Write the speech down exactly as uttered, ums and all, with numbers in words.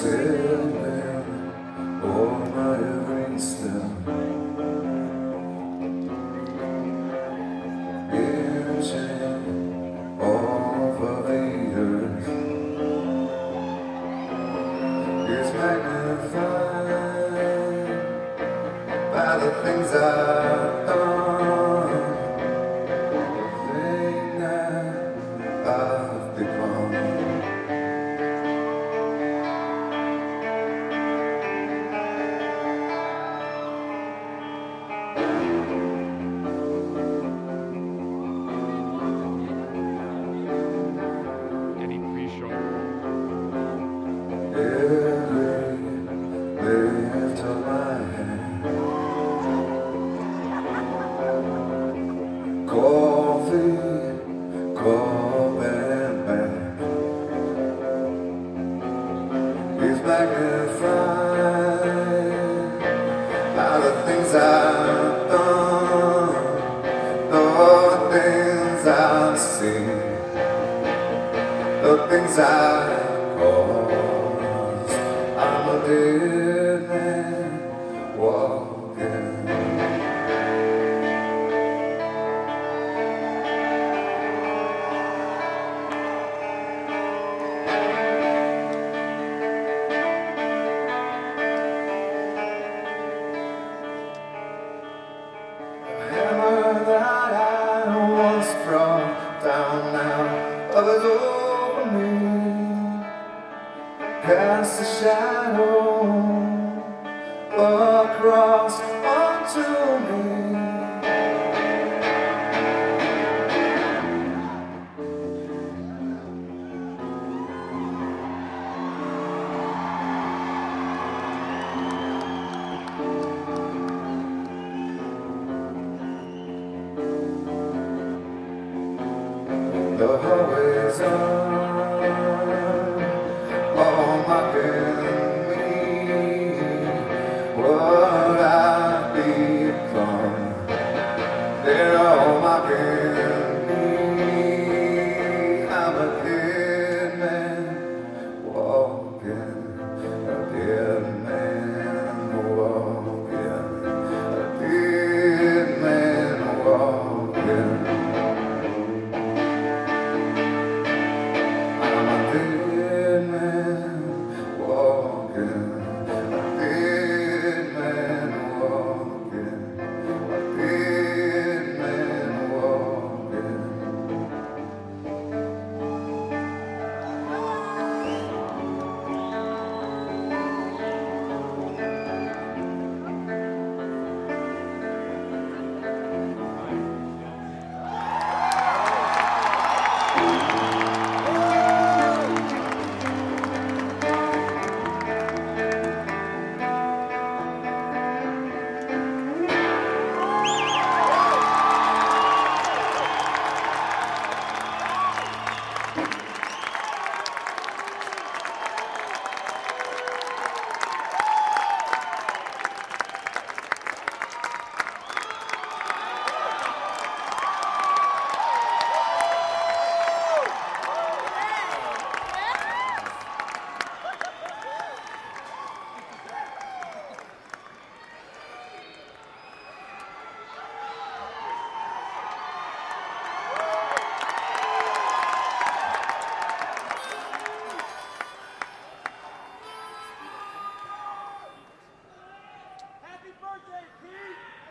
sailing over my every step. Inching off of the earth is magnified by the things I've done, the thing that I've become. Every lift of my hand, coffee, cup and bag is magnified by the things I've done, the things I've seen, the things I've caused. I'm a dead man walking. The hammer that I once brought down now hovers over me, cast a shadow across onto me. The hallways are all mocking me, what I've become. They're all mocking me. I'm a dead man walking, a dead man walking, a dead man walking. I'm a dead man walking, a dead man walking, a dead man walking. Happy birthday, Pete!